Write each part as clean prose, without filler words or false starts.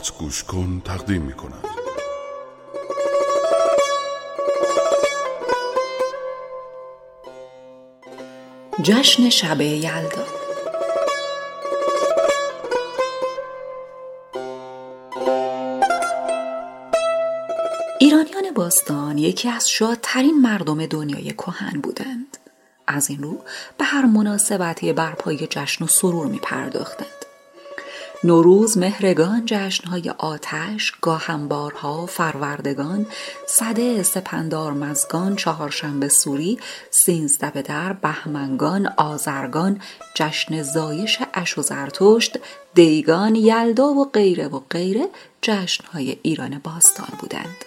رادیوات گوش کن تقدیم می کند. جشن شب یلدا. ایرانیان باستان یکی از شادترین مردم دنیای کهن بودند. از این رو به هر مناسبتی برپای جشن و سرور می پرداختند. نوروز، مهرگان، جشنهای آتش، گاهنبارها، فروردگان، سده، سپندار مزگان، چهارشنبه سوری، سینزده به در، بهمنگان، آذرگان، جشن زایش اش و زرتشت، دیگان، یلدا و غیره جشنهای ایران باستان بودند.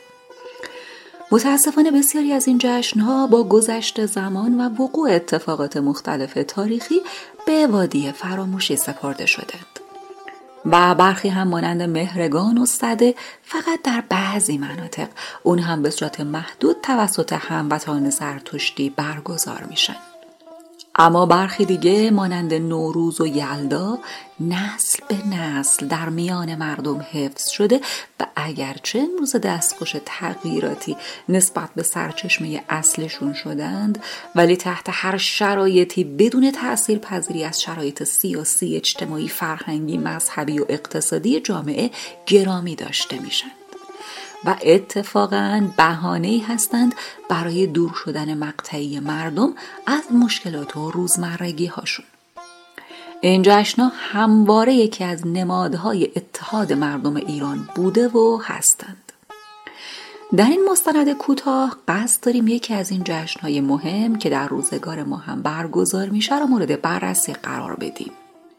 متاسفانه بسیاری از این جشنها با گذشت زمان و وقوع اتفاقات مختلف تاریخی به وادی فراموشی سپرده شدند. و برخی هم مانند مهرگان و سده فقط در بعضی مناطق، اون هم به صورت محدود توسط هموطنان زرتشتی برگزار میشن. اما برخی دیگه مانند نوروز و یلدا نسل به نسل در میان مردم حفظ شده و اگرچه امروز دستخوش تغییراتی نسبت به سرچشمه اصلشون شدند، ولی تحت هر شرایطی بدون تأثیر پذیری از شرایط سیاسی، اجتماعی، فرهنگی، مذهبی و اقتصادی جامعه گرامی داشته میشن و اتفاقاً بهانه‌ای هستند برای دور شدن مقطعی مردم از مشکلات و روزمرگی هاشون. این جشن‌ها همواره یکی از نمادهای اتحاد مردم ایران بوده و هستند. در این مستند کوتاه قصد داریم یکی از این جشن‌های مهم که در روزگار ما هم برگزار میشه را مورد بررسی قرار بدیم.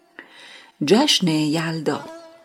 جشن یلدا.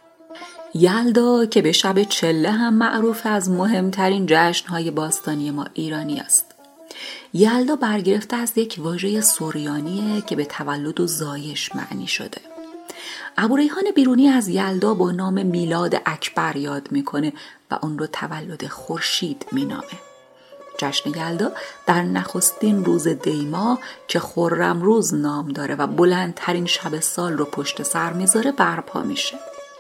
یلدا که به شب چله هم معروف از مهمترین جشن‌های باستانی ما ایرانی است. یلدا برگرفته از یک واژه سوریانیه که به تولد و زایش معنی شده. ابوریحان بیرونی از یلدا با نام میلاد اکبر یاد میکنه و اون رو تولد خورشید مینامه. جشن یلدا در نخستین روز دی‌ماه که خرم روز نام داره و بلندترین شب سال رو پشت سر میذاره برپا میشه.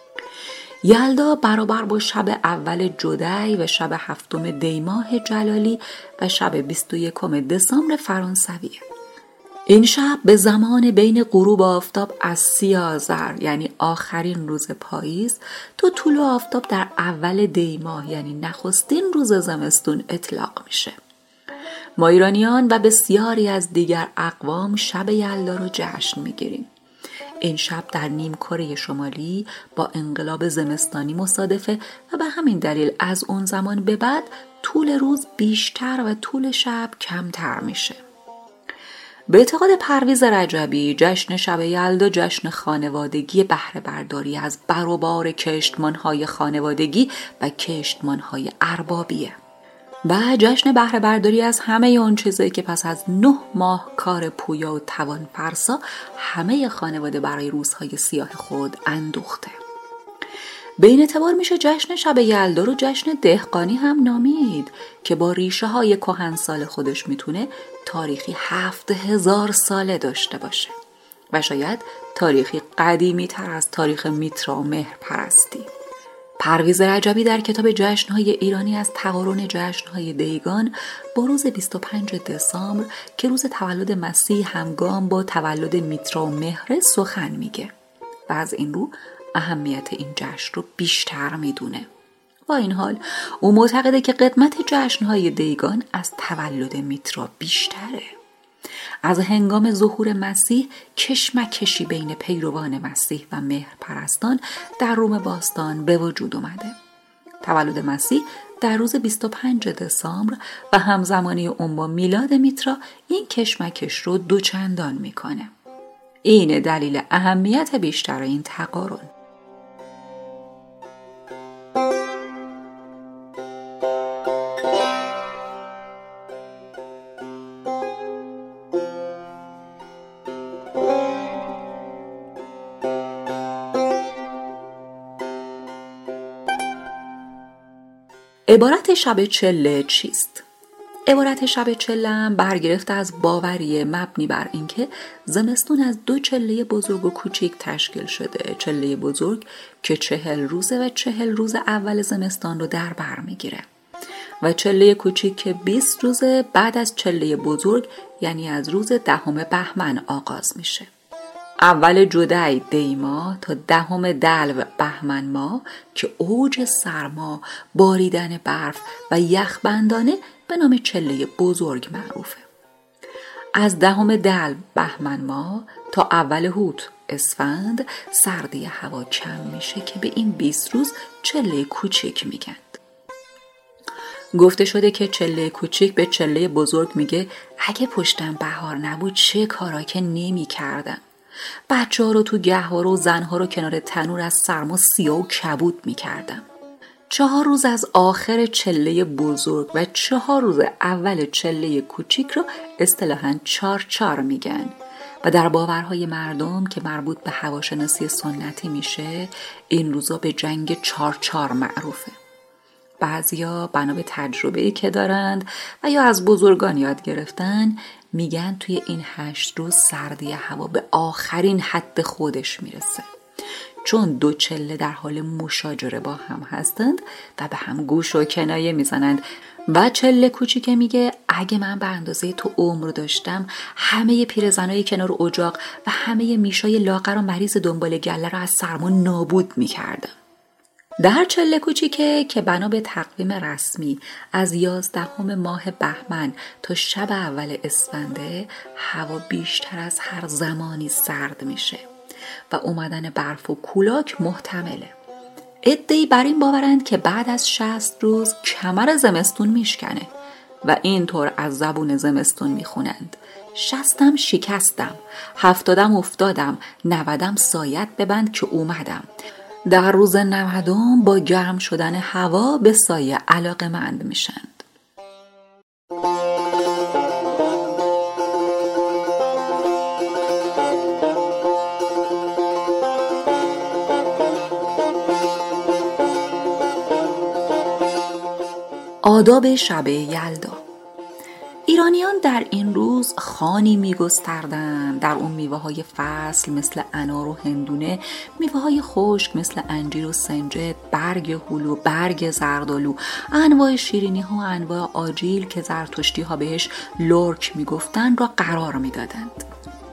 یلدا برابر با شب اول جدی و شب هفتم دی‌ماه جلالی و شب 21 دسامبر فرانسویه. این شب به زمان بین غروب آفتاب از 30 آذر یعنی آخرین روز پاییز تا طلوع آفتاب در اول دی‌ماه یعنی نخستین روز زمستون اطلاق میشه. ما ایرانیان و بسیاری از دیگر اقوام شب یلدا رو جشن میگیریم. این شب در نیمکره شمالی با انقلاب زمستانی مصادفه و به همین دلیل از اون زمان به بعد طول روز بیشتر و طول شب کمتر میشه. به اعتقاد پرویز رجبی جشن شب یلدا جشن خانوادگی بهره برداری از بر و بار کشتمان‌های خانوادگی و کشتمان‌های اربابیه و جشن بهره برداری از همه اون چیزایی که پس از 9 ماه کار پویا و توان فرسا همه خانواده برای روزهای سیاه خود اندوخته. به این اعتبار میشه جشن شب یلدا رو جشن دهقانی هم نامید که با ریشه های کهنسال خودش میتونه تاریخی 7000 ساله داشته باشه و شاید تاریخی قدیمی تر از تاریخ میترا و مهر پرستی. پرویز رجبی در کتاب جشن‌های ایرانی از تقارن جشن‌های دیگان با روز 25 دسامبر که روز تولد مسیح همگام با تولد میترا و مهر سخن میگه و از این رو اهمیت این جشن رو بیشتر میدونه. با این حال او معتقده که قدمت جشن‌های دیگان از تولد میترا بیشتره. از هنگام ظهور مسیح کشمکشی بین پیروان مسیح و مهر پرستان در روم باستان به وجود اومده. تولد مسیح در روز 25 دسامبر و همزمانی اون با میلاد میترا این کشمکش رو دوچندان میکنه. این دلیل اهمیت بیشتر این تقارن. عبارت شب چله چیست؟ عبارت شب چله برگرفته از باوری مبنی بر اینکه زمستون از 2 چله بزرگ و کوچیک تشکیل شده. چله بزرگ که 40 روزه و 40 روز اول زمستان رو در بر میگیره و چله کوچیک که 20 روزه بعد از چله بزرگ، یعنی از روز 10 بهمن آغاز میشه. اول جدی دیما تا 10 دلو بهمن ماه که اوج سرما، باریدن برف و یخبندانه به نام چله بزرگ معروفه. از 10 دلو بهمن ماه تا اول هوت اسفند سردی هوا کم میشه که به این 20 روز چله کوچیک میگن. گفته شده که چله کوچیک به چله بزرگ میگه اگه پشتم بهار نبود چه کارا که نمی کردم. بچه ها رو تو گهواره و زن ها رو کنار تنور از سرما سیاه و کبود می کردم. 4 روز از آخر چله بزرگ و 4 روز اول چله کوچیک رو اصطلاحاً 4 میگن و در باورهای مردم که مربوط به هواشناسی سنتی میشه این روزا به جنگ 4 معروفه. بعضیا بنا به تجربه‌ای که دارند و یا از بزرگان یاد گرفتن میگن توی این 8 روز سردی هوا به آخرین حد خودش میرسه، چون 2 چله در حال مشاجره با هم هستند و به هم گوش و کنایه میزنند و چله کوچیکه میگه اگه من به اندازه تو عمر داشتم همه پیرزنای کنار اجاق و همه میشای لاغر و مریض دنبال گله رو از سرما نابود میکردم. در چله کوچیکه که بنا به تقویم رسمی از 11 ماه بهمن تا شب اول اسفنده هوا بیشتر از هر زمانی سرد میشه و اومدن برف و کولاک محتمله. عده‌ای بر این باورند که بعد از 60 روز کمر زمستون میشکنه و اینطور از زبون زمستون میخونند 60 شکستم، 70 افتادم، 90 سایت ببند که اومدم. در روز 90 با گرم شدن هوا به سایه علاقه‌مند میشند. آداب شب یلدا. ایرانیان در این روز خوانی می‌گستردند، در اون میوه‌های فصل مثل انار و هندونه، میوه‌های خشک مثل انجیر و سنجد، برگ هلو، برگ زردآلو، انواع شیرینی‌ها و انواع آجیل که زرتشتی‌ها بهش لرک میگفتند را قرار میدادند.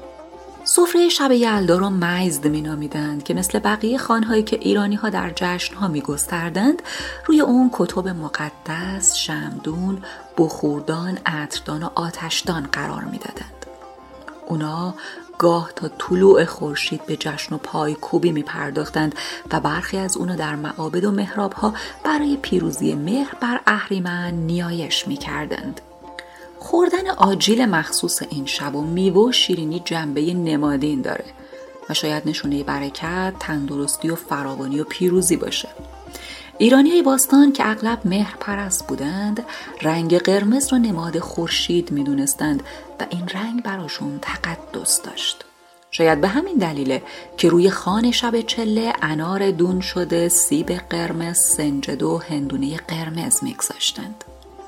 سفره شب یلدا را میزد مینامیدند که مثل بقیه خوان‌هایی که ایرانی‌ها در جشن‌ها می‌گستردند روی اون کتب مقدس، شمعدون، بخوردان، عطردان و آتشدان قرار می‌دادند. اونا گاه تا طلوع خورشید به جشن و پایکوبی می‌پرداختند و برخی از اونا در معابد و محراب‌ها برای پیروزی مهر بر اهریمن نیایش می‌کردند. خوردن آجیل مخصوص این شب و میوه و شیرینی جنبه نمادین داره و شاید نشونه برکت، تندرستی و فراوانی و پیروزی باشه. ایرانیای باستان که اغلب مهر پرست بودند رنگ قرمز را نماد خورشید میدونستند و این رنگ براشون تقدس داشت. شاید به همین دلیله که روی خوان شب چله انار دون شده، سیب قرمز، سنجد و هندونه قرمز میگذاشتند.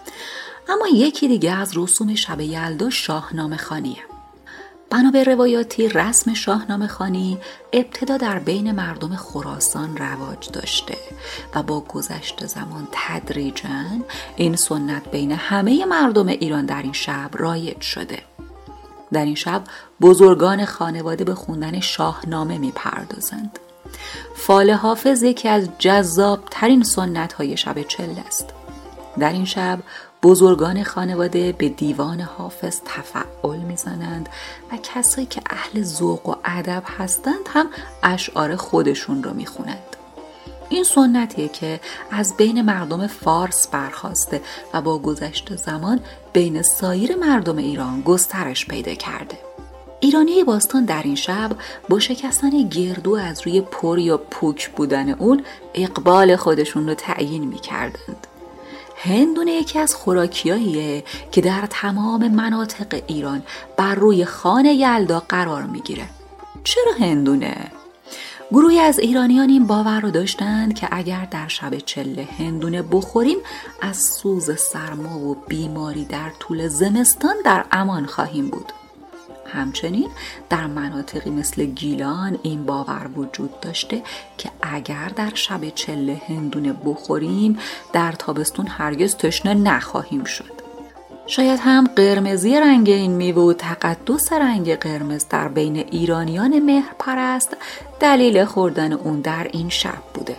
اما یکی دیگه از رسوم شب یلدا شاهنامه خوانیه. بنا به روایاتی رسم شاهنامه خوانی ابتدا در بین مردم خراسان رواج داشته و با گذشت زمان تدریجاً این سنت بین همه مردم ایران در این شب رایج شده. در این شب بزرگان خانواده به خوندن شاهنامه میپردازند. فال حافظ یکی از جذاب ترین سنت های شب چله است. در این شب بزرگان خانواده به دیوان حافظ تفعل میزنند و کسایی که اهل ذوق و ادب هستند هم اشعار خودشون رو میخونند. این سنتیه که از بین مردم فارس برخاسته و با گذشت زمان بین سایر مردم ایران گسترش پیدا کرده. ایرانی باستان در این شب با شکستن گردو از روی پر یا پوک بودن اون اقبال خودشون رو تعیین میکردند. هندونه یکی از خوراکیاییه که در تمام مناطق ایران بر روی خوان یلدا قرار میگیره. چرا هندونه؟ گروهی از ایرانیان این باور رو داشتند که اگر در شب چله هندونه بخوریم از سوز سرما و بیماری در طول زمستان در امان خواهیم بود. همچنین در مناطقی مثل گیلان این باور وجود داشته که اگر در شب چله هندونه بخوریم در تابستون هرگز تشنه نخواهیم شد. شاید هم قرمزی رنگ این میوه و تقدس رنگ قرمز در بین ایرانیان مهرپرست دلیل خوردن اون در این شب بوده.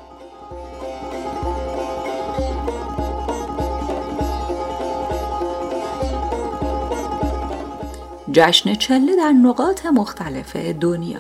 جشن چله در نقاط مختلف دنیا.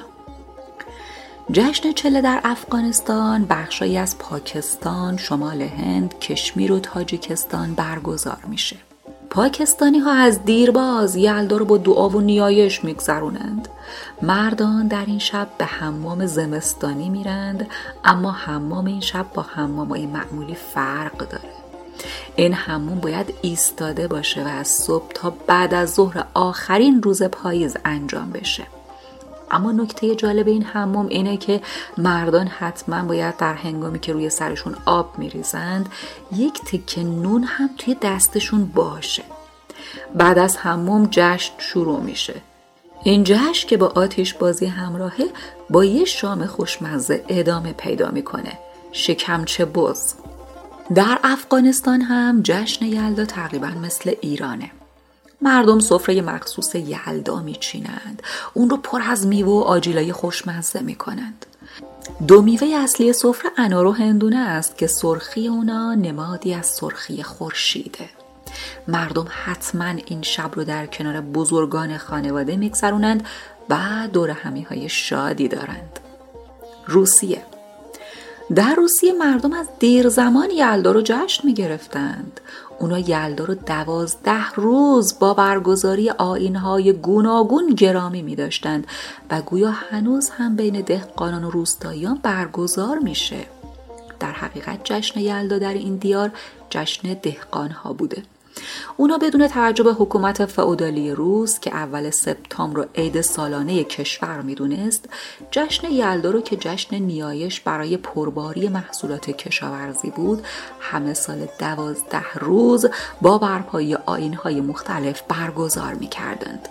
جشن چله در افغانستان، بخشی از پاکستان، شمال هند، کشمیر و تاجیکستان برگزار میشه. پاکستانی ها از دیرباز یلدا رو با دعا و نیایش میگذرونند. مردان در این شب به حمام زمستانی میرند، اما حمام این شب با حمامای معمولی فرق داره. این حموم باید ایستاده باشه و از صبح تا بعد از ظهر آخرین روز پاییز انجام بشه. اما نکته جالب این حمام اینه که مردان حتما باید در هنگامی که روی سرشون آب میریزند یک تکه نون هم توی دستشون باشه. بعد از حمام جشن شروع میشه. این جشن که با آتش بازی همراهه با یه شام خوشمزه ادامه پیدا میکنه. شکمچه بز. در افغانستان هم جشن یلدا تقریبا مثل ایرانه. مردم سفره مخصوص یلدا میچینند. اون رو پر از میوه و آجیلای خوشمزه میکنند. دو میوه اصلی سفره انار و هندونه است که سرخی اونا نمادی از سرخی خورشیده. مردم حتما این شب رو در کنار بزرگان خانواده میگذرونند و دور همیهای شادی دارند. روسیه. در روسیه مردم از دیر زمان یلدا رو جشن میگرفتند. اونا یلدا رو 12 روز با برگزاری آیین‌های گوناگون گرامی می‌داشتند و گویا هنوز هم بین دهقانان و روستاییان برگزار میشه. در حقیقت جشن یلدا در این دیار جشن دهقان‌ها بوده. اونا بدون توجه به حکومت فئودالی روس که اول سپتامبر رو عید سالانه کشور میدونست، جشن یلدا رو که جشن نیایش برای پرباری محصولات کشاورزی بود، همه سال 12 روز با برپایی آیین‌های مختلف برگزار میکردند.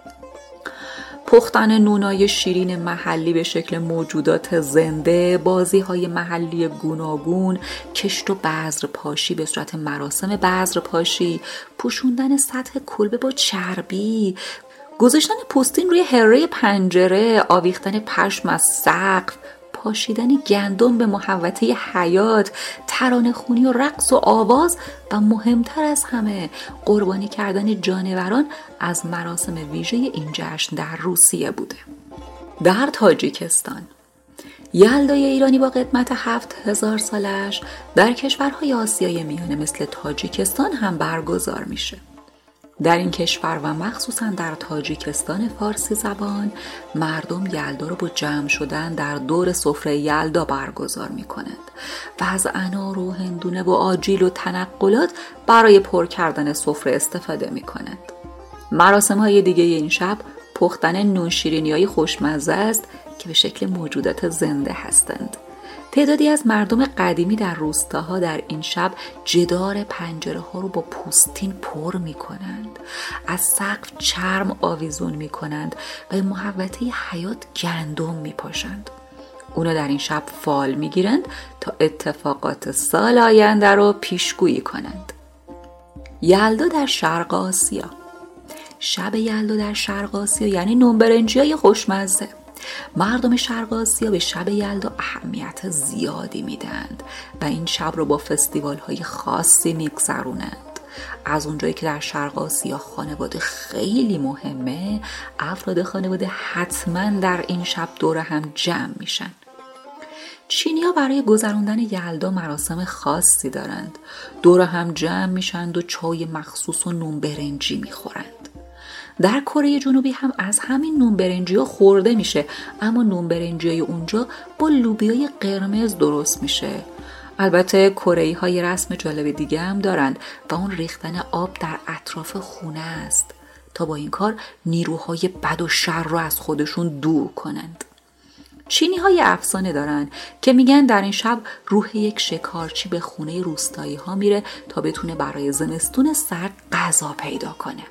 پختن نونای شیرین محلی به شکل موجودات زنده، بازی‌های محلی گوناگون، کشت و بذرپاشی به صورت مراسم بذرپاشی، پوشوندن سطح کلبه با چربی، گذاشتن پوستین روی هره پنجره، آویختن پشم از سقف، پاشیدن گندم به محوطه حیاط، ترانه‌خوانی و رقص و آواز و مهمتر از همه قربانی کردن جانوران از مراسم ویژه این جشن در روسیه بوده. در تاجیکستان یلدای ایرانی با قدمت 7000 سالش در کشورهای آسیای میانه مثل تاجیکستان هم برگزار میشه. در این کشور و مخصوصا در تاجیکستان فارسی زبان مردم یلدا رو با جمع شدن در دور سفره یلدا برگزار می کنند و از انار و هندونه و آجیل و تنقلات برای پر کردن سفره استفاده می کنند. مراسم های دیگه این شب پختن نون شیرینی های خوشمزه است که به شکل موجودات زنده هستند. تعدادی از مردم قدیمی در روستاها در این شب جدار پنجره ها رو با پوستین پر می کنند. از سقف چرم آویزون می کنند و به محوطه حیاط گندم می پاشند. اونا در این شب فال می گیرند تا اتفاقات سال آینده رو پیشگویی کنند. یلدا در شرق آسیا. شب یلدا در شرق آسیا یعنی نون برنجی های خوشمزه. مردم شرق آسیا به شب یلدا اهمیت زیادی میدند و این شب رو با فستیوال های خاصی میگذرونند. از اونجایی که در شرق آسیا خانواده خیلی مهمه، افراد خانواده حتما در این شب دور هم جمع میشن. چینی‌ها برای گذراندن یلدا مراسم خاصی دارند. دور هم جمع میشند و چای مخصوص و نون برنجی میخورند. در کره جنوبی هم از همین نون برنجی ها خورده میشه، اما نون برنجی های اونجا با لوبیای قرمز درست میشه. البته کره‌ای های رسم جالب دیگه هم دارند و اون ریختن آب در اطراف خونه است تا با این کار نیروهای بد و شر رو از خودشون دور کنند. چینی‌های افسانه دارن که میگن در این شب روح یک شکارچی به خونه روستایی ها میره تا بتونه برای زمستون سرد غذا پیدا کنه.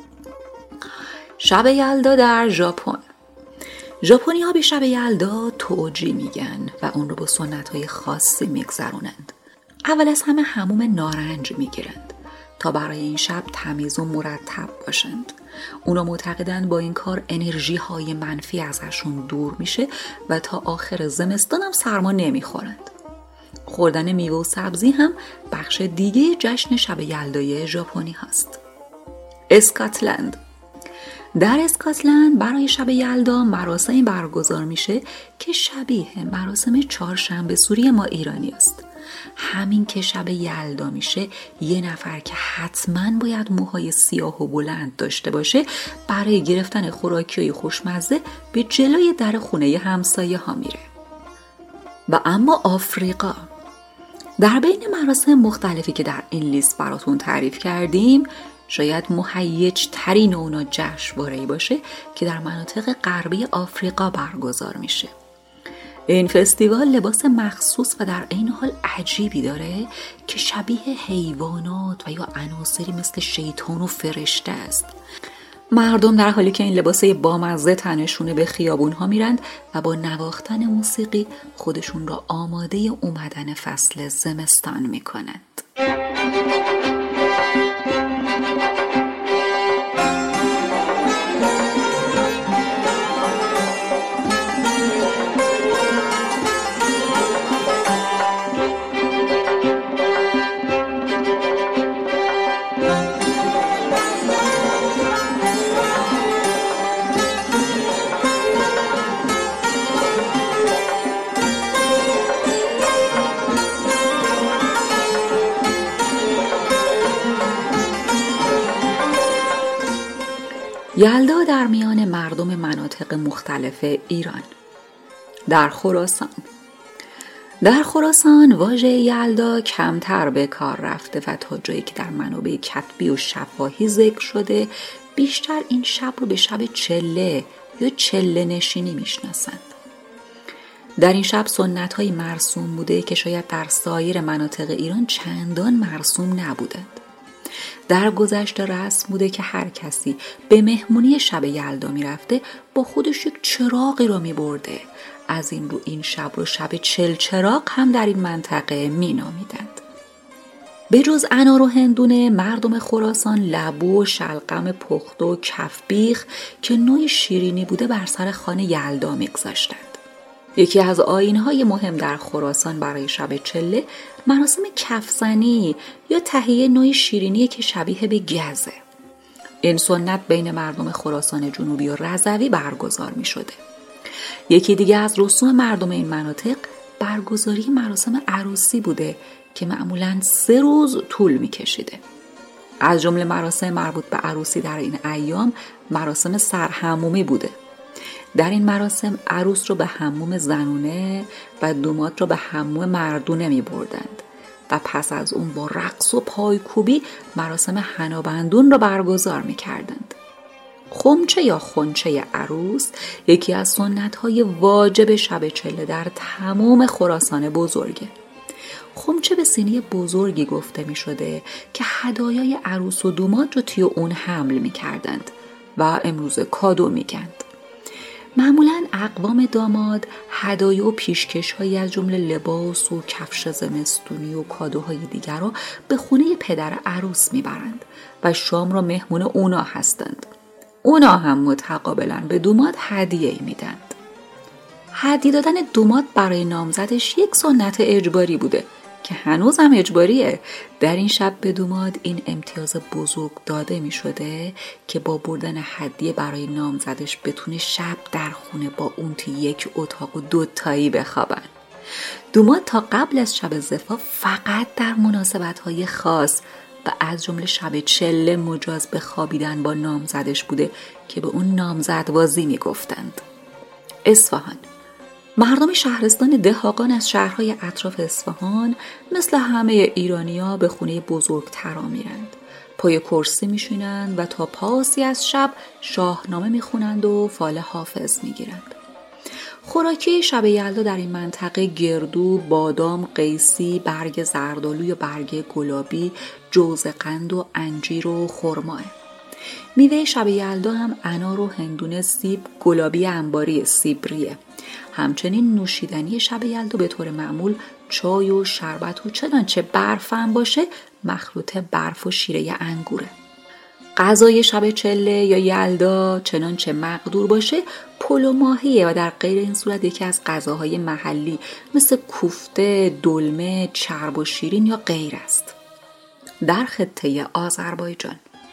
شب یلدا در ژاپن. ژاپنی‌ها به شب یلدا توجی میگن و اون رو با سنت‌های خاصی میگذرونند. اول از همه حموم نارنج میگیرند تا برای این شب تمیز و مرتب باشند. اونا معتقدند با این کار انرژی های منفی ازشون دور میشه و تا آخر زمستان هم سرما نمیخورند. خوردن میوه و سبزی هم بخش دیگه جشن شب یلدای ژاپنی هست. اسکاتلند. در اسکاتلند برای شب یلدا مراسمی برگزار میشه که شبیه مراسم چهارشنبه سوری ما ایرانی است. همین که شب یلدا میشه یه نفر که حتما باید موهای سیاه و بلند داشته باشه برای گرفتن خوراکیای خوشمزه به جلوی در خونه همسایه ها میره. و اما آفریقا. در بین مراسم مختلفی که در این لیست براتون تعریف کردیم شاید مهیج ترین اونا جشنواره‌ای باشه که در مناطق غربی آفریقا برگزار میشه. این فستیوال لباس مخصوص و در عین حال عجیبی داره که شبیه حیوانات و یا عناصری مثل شیطان و فرشته است. مردم در حالی که این لباسه بامزه تنشونه به خیابون‌ها میرند و با نواختن موسیقی خودشون را آماده اومدن فصل زمستان میکنند. یلدا در میان مردم مناطق مختلف ایران. در خراسان واژه یلدا کمتر به کار رفته و تا جایی که در منابع کتبی و شفاهی ذکر شده بیشتر این شب رو به شب چله یا چله نشینی میشناسند. در این شب سنت‌های مرسوم بوده که شاید در سایر مناطق ایران چندان مرسوم نبودند. در گذشته رسم بوده که هر کسی به مهمونی شب یلدا می رفته با خودش یک چراغی رو می برده. از این رو این شب رو شب چل چراغ هم در این منطقه می نامیدند. به جز انار و هندونه مردم خراسان لبو و شلغم پخته و کفبیخ که نوع شیرینی بوده بر سر خوان یلدا می گذاشتند. یکی از آیین‌های مهم در خراسان برای شب چله مراسم کفزنی یا تهیه نوع شیرینی که شبیه به گزه. این سنت بین مردم خراسان جنوبی و رضوی برگزار می شده. یکی دیگه از رسوم مردم این مناطق برگزاری مراسم عروسی بوده که معمولاً 3 روز طول می کشیده. از جمله مراسم مربوط به عروسی در این ایام مراسم سرحمومی بوده. در این مراسم عروس رو به حموم زنونه و دوماد رو به حموم مردونه می بردند و پس از اون با رقص و پایکوبی مراسم حنابندون رو برگزار می کردند. خمچه یا خنچه عروس یکی از سنت‌های واجب شب چله در تمام خراسان بزرگه. خمچه به سینی بزرگی گفته می شده که هدایای عروس و دوماد رو توی اون حمل می کردند و امروز کادو می گند. معمولاً اقوام داماد هدایا و پیشکش‌هایی از جمله لباس و کفش زمستونی و کادوهای دیگر را به خونه پدر عروس میبرند و شام را مهمون اونا هستند. اونا هم متقابلاً به دوماد هدیه میدند. هدیه دادن دوماد برای نامزدش یک سنت اجباری بوده که هنوز هم اجباریه. در این شب به دوماد این امتیاز بزرگ داده می شده که با بردن هدیه برای نامزدش بتونه شب در خونه با اون توی یک اتاق و 2 تایی بخوابن. دوماد تا قبل از شب زفاف فقط در مناسبت‌های خاص و از جمله شب چله مجاز به خوابیدن با نامزدش بوده که به اون نامزدوازی می گفتند. اصفهان. مردم شهرستان دهاقان از شهرهای اطراف اصفهان مثل همه ایرانی‌ها به خونه بزرگترا میرند. پای کرسی میشینند و تا پاسی از شب شاهنامه میخونند و فال حافظ میگیرند. خوراکی شب یلدا در این منطقه گردو، بادام، قیسی، برگ زردآلو یا برگ گلابی، جوز قند و انجیر و خرماه. میوه شب یلدا هم انار و هندونه، سیب، گلابی انباری سیبریه. همچنین نوشیدنی شب یلدا به طور معمول چای و شربت و چنانچه برف هم باشه مخلوط برف و شیره انگوره. غذای شب چله یا یلدا چنانچه مقدور باشه پلو ماهیه و در غیر این صورت یکی از غذاهای محلی مثل کوفته، دلمه، چرب و شیرین یا غیر است. در خطه آذربایجان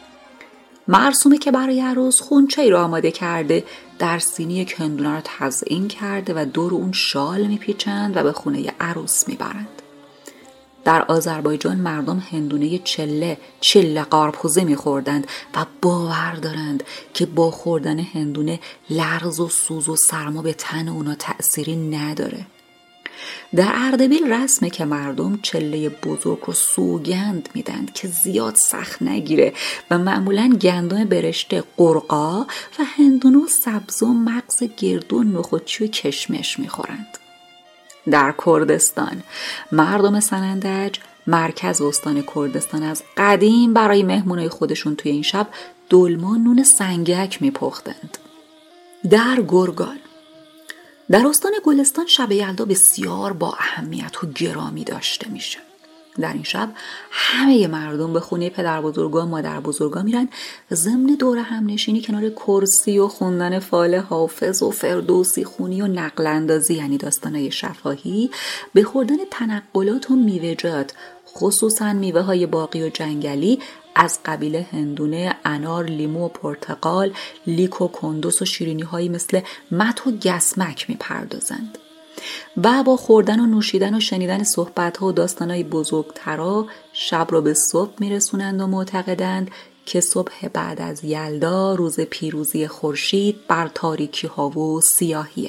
مرسومه که برای عروس خونچه‌ای رو آماده کرده، در سینی هندونه رو تزیین کرده و دور اون شال میپیچند و به خونه عروس میبرند. در آذربایجان مردم هندونه چله قارپوزه میخوردند و باور دارند که با خوردن هندونه لرز و سوز و سرما به تن اونا تأثیری نداره. در اردبیل رسمه که مردم چله بزرگ رو سوگند میدند که زیاد سخت نگیره و معمولاً گندم برشته، قرقا و هندونه و سبز و مغز گردو، نخودچی و کشمش میخورند. در کردستان مردم سنندج، مرکز استان کردستان، از قدیم برای مهمونای خودشون توی این شب دلمه نون سنگک میپختند. در گرگان در استان گلستان شب یلدا بسیار با اهمیت و گرامی داشته میشه. در این شب همه مردم به خونه پدر بزرگا و مادر بزرگا میرن و ضمن دور هم نشینی کنار کرسی و خوندن فال حافظ و فردوسی خونی و نقل اندازی یعنی داستانای شفاهی به خوردن تنقلات و میوه‌جات، خصوصا میوه های باقی و جنگلی از قبیل هندونه، انار، لیمو و پرتقال، لیک و کندوس و شیرینی هایی مثل مت و گسمک میپردازند و با خوردن و نوشیدن و شنیدن صحبت ها و داستان های بزرگترا شب را به صبح میرسونند و معتقدند که صبح بعد از یلدا روز پیروزی خورشید بر تاریکی ها و سیاهیه.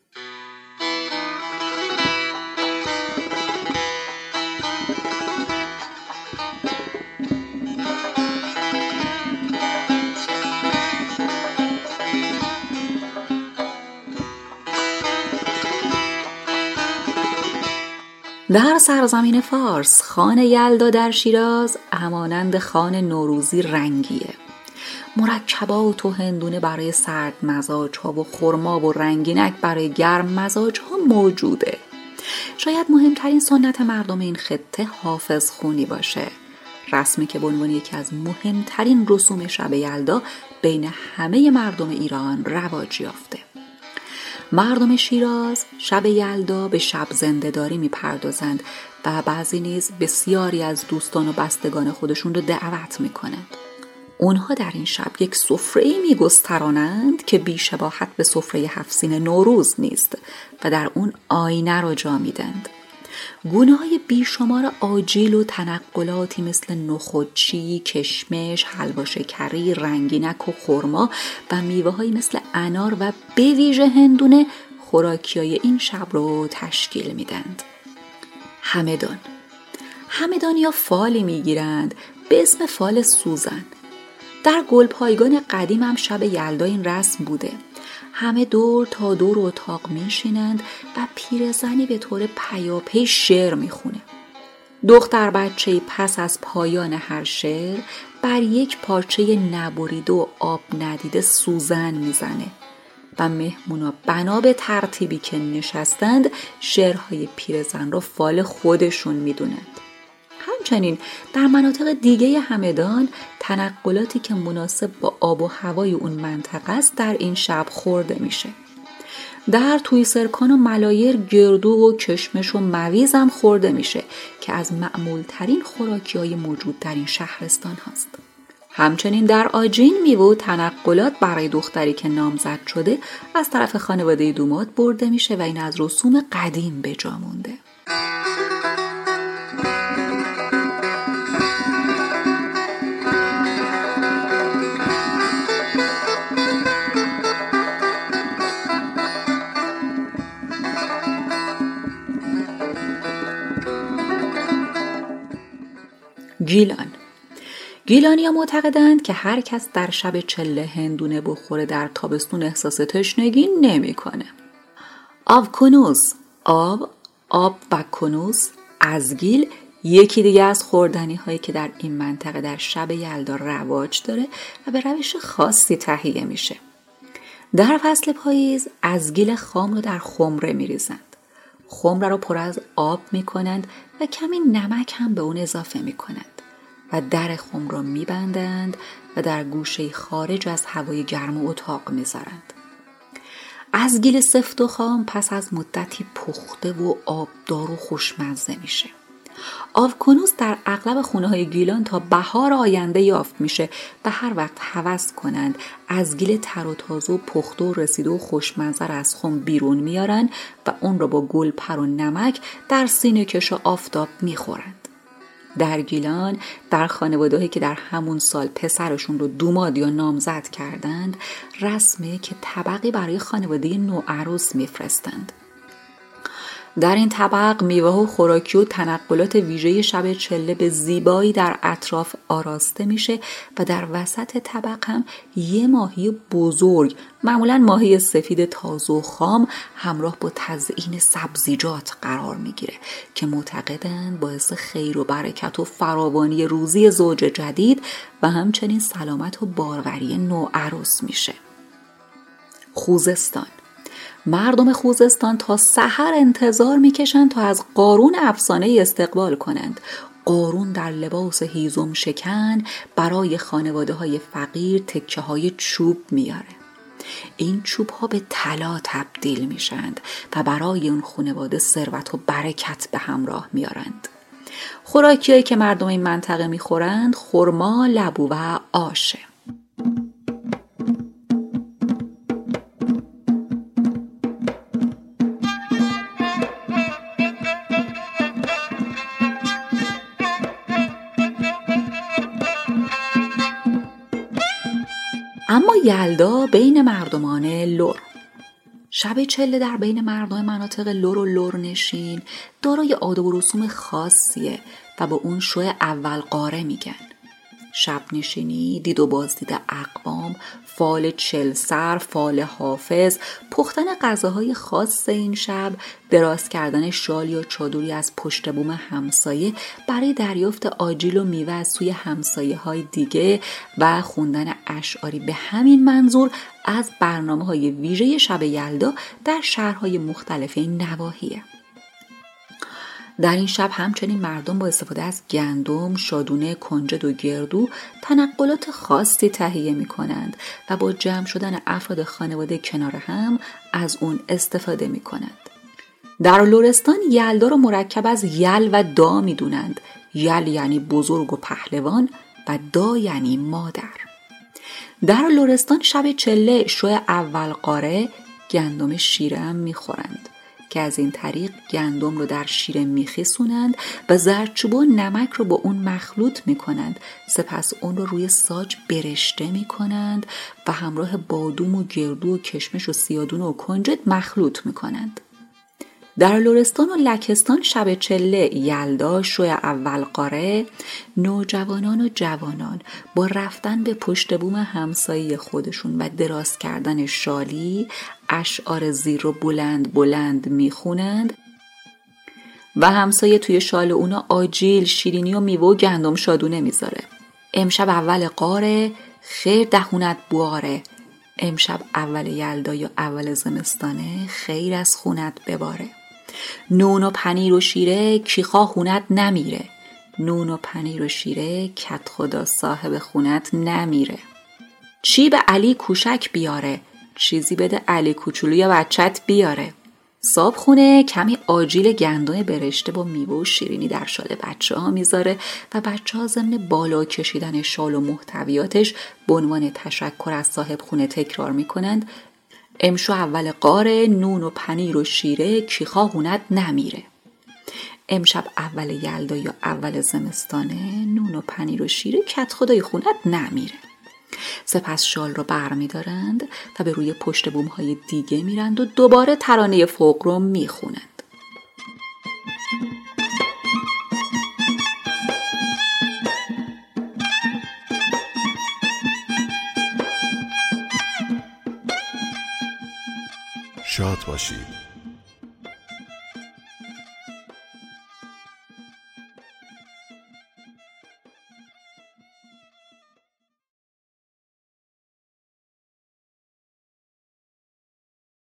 در سرزمین فارس خان یلدا در شیراز همانند خان نوروزی رنگیه. مرکبات و هندونه برای سرد مزاج ها و خرما و رنگینک برای گرم مزاج ها موجوده. شاید مهمترین سنت مردم این خطه حافظ خونی باشه، رسمی که به عنوان یکی از مهمترین رسوم شب یلدا بین همه مردم ایران رواج یافته. مردم شیراز شب یلدا به شب زنده‌داری می‌پردازند و بعضی نیز بسیاری از دوستان و بستگان خودشون رو دعوت می‌کنند. اونها در این شب یک سفره‌ای می‌گسترانند که بی‌شباهت به سفره 7 سین نوروز نیست و در اون آینه را جا میدند. گونه‌های بیشمار آجیل و تنقلاتی مثل نخودچی، کشمش، حلوا شکری، رنگینک و خرما و میوه‌هایی مثل انار و به ویژه هندونه خوراکیای این شب رو تشکیل میدند. همدان یا فالی میگیرند به اسم فال سوزن. در گلپایگان قدیم هم شب یلدا این رسم بوده. همه دور تا دور اتاق میشینند و پیرزنی به طور پیاپی شعر میخونه. دختر بچه‌ای پس از پایان هر شعر بر یک پارچه نبریده و آب ندیده سوزن میزنه و مهمونا بنا به ترتیبی که نشستند شعرهای پیرزن را فال خودشون میدونند. همچنین در مناطق دیگه همدان تنقلاتی که مناسب با آب و هوای اون منطقه است در این شب خورده میشه. در تویسرکان و ملایر گردو و کشمش و مویز هم خورده میشه که از معمول ترین خوراکی‌های موجود در این شهرستان هست. همچنین در آجین میوه و تنقلات برای دختری که نامزد شده از طرف خانواده دوماد برده میشه و این از رسوم قدیم به جا مونده. گیلانی‌ها معتقدند که هر کس در شب چله هندونه بخوره در تابستون احساس تشنگی نمی‌کنه. آب کنوز، آب و کنوز، ازگیل یکی دیگه از خوردنی هایی که در این منطقه در شب یلدا رواج داره و به روش خاصی تهیه میشه. در فصل پاییز ازگیل خام رو در خمره میریزند. خمره رو پر از آب میکنند و کمی نمک هم به اون اضافه میکنند و در خمره رو میبندند و در گوشه خارج از هوای گرم اتاق میذارند. ازگیل سفت و خام پس از مدتی پخته و آبدار و خوشمزه میشه. آب کنوز در اغلب خونه‌های گیلان تا بهار آینده یافت میشه و هر وقت هوس کنند ازگیل تر و تازه و پخته و رسیده و خوشمزه را از خم بیرون میارن و اون رو با گلپر و نمک در سینه کش و آفتاب میخورند. در گیلان در خانواده‌هایی که در همون سال پسرشون رو دوماد یا نامزد کردند رسمه که طبقی برای خانواده نوعروس میفرستند. در این طبق میوه و خوراکی و تنقلات ویژه شب چله به زیبایی در اطراف آراسته میشه و در وسط طبق هم یه ماهی بزرگ، معمولا ماهی سفید تازه و خام همراه با تزیین سبزیجات قرار میگیره که معتقدند باعث خیر و برکت و فراوانی روزی زوج جدید و همچنین سلامت و باروری نوعروس میشه. خوزستان. مردم خوزستان تا سحر انتظار میکشند تا از قارون افسانه‌ای استقبال کنند. قارون در لباس هیزم شکن برای خانواده‌های فقیر تکه‌های چوب میاره. این چوب‌ها به طلا تبدیل میشند و برای اون خانواده ثروت و برکت به همراه میارند. خوراکیایی که مردم این منطقه میخورند خرما، لبو و آشه. اما یلدا بین مردمان لر. شب چله در بین مردم مناطق لر و لرنشین دارای آداب و رسوم خاصیه و با اون شو اول قاره میگن. شب نشینی، دید و بازدید اقوام، فال چل سر، فال حافظ، پختن غذاهای خاص این شب، دراز کردن شال یا چادری از پشت بوم همسایه برای دریافت آجیل و میوه از سوی همسایه های دیگه و خوندن اشعاری به همین منظور از برنامه‌های ویژه شب یلدا در شهرهای مختلف این نواحیه. در این شب همچنین مردم با استفاده از گندم، شادونه، کنجد و گردو تنقلات خاصی تهیه می کنند و با جمع شدن افراد خانواده کنار هم از اون استفاده می کنند. در لرستان یلدا را مرکب از یل و دا می دونند. یل یعنی بزرگ و پهلوان و دا یعنی مادر. در لرستان شب چله شو اول قاره گندم شیره هم می خورند که از این طریق گندم رو در شیره میخیسونند و زردچوبه و نمک رو با اون مخلوط میکنند. سپس اون رو روی ساج برشته میکنند و همراه بادوم و گردو و کشمش و سیادون و کنجد مخلوط میکنند. در لرستان و لکستان شب چله یلدا شو اول قاره نوجوانان و جوانان با رفتن به پشت بوم همسایه خودشون و دراز کردن شالی اشعار زیر رو بلند بلند میخونند و همسایه توی شال اونا آجیل، شیرینی و میوه و گندم شادونه میذاره. امشب اول قاره خیر دهونت بواره، امشب اول یلدا یا اول زمستانه خیر از خونت بباره. نون و پنیر و شیره کیخا خونت نمیره، نون و پنیر و شیره کت خدا صاحب خونت نمیره. چی به علی کوشک بیاره، چیزی بده علی کوچولوی بچت بیاره. صاحب خونه کمی آجیل گندم برشته با میوه و شیرینی در شال بچه ها میذاره و بچه ها ضمن بالا کشیدن شال و محتویاتش به عنوان تشکر از صاحب خونه تکرار میکنند: امشو اول قاره نون و پنیر و شیره کیخا هونت نمیره. امشب اول یلدا یا اول زمستانه نون و پنیر و شیره کت خدای خونت نمیره. سپس شال رو برمیدارند و به روی پشت بوم های دیگه میرند و دوباره ترانه فوق رو میخونند. شاد باشید.